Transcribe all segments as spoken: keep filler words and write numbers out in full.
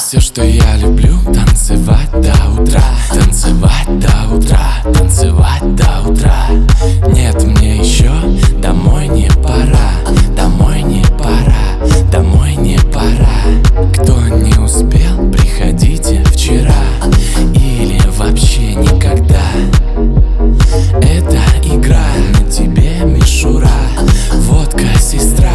Все, что я люблю, танцевать до утра, танцевать до утра, танцевать до утра. Нет, мне еще домой не пора, домой не пора, домой не пора. Кто не успел, приходите вчера или вообще никогда. Это игра, на тебе мишура, водка сестра.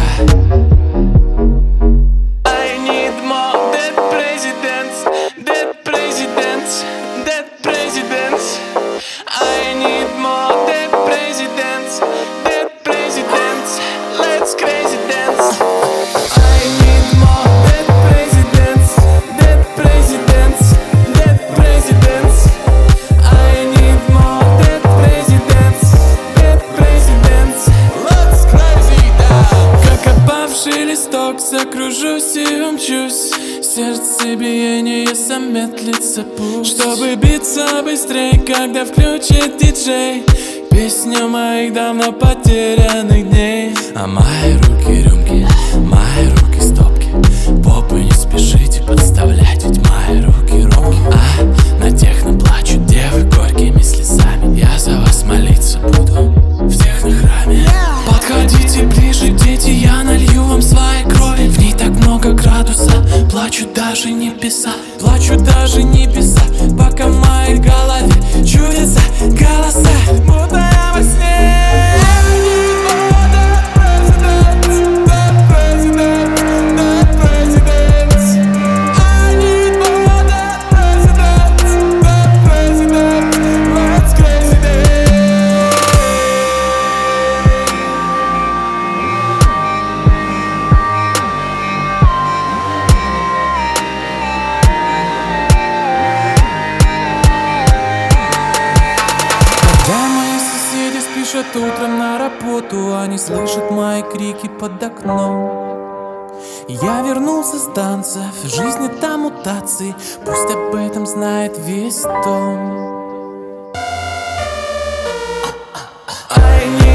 Листок, закружусь и умчусь. Сердце биение замедлится путь, чтобы биться быстрей, когда включит диджей песню моих давно потерянных дней. А мои руки рюмки, мои руки стопки, попы не спешите подставлять, ведь мои руки руки. А на техно плачут девы горькими слезами. Я за вас молиться буду в технохраме. Подходите ближе, дети, я налью вам своей крови. В ней так много градуса, плачут даже небеса, плачут даже небеса, пока в моей голове чудятся голоса, будто я во сне. Пишут утром на работу, они слышат мои крики под окном. Я вернулся с танцев, в жизни там мутации, пусть об этом знает весь дом. I need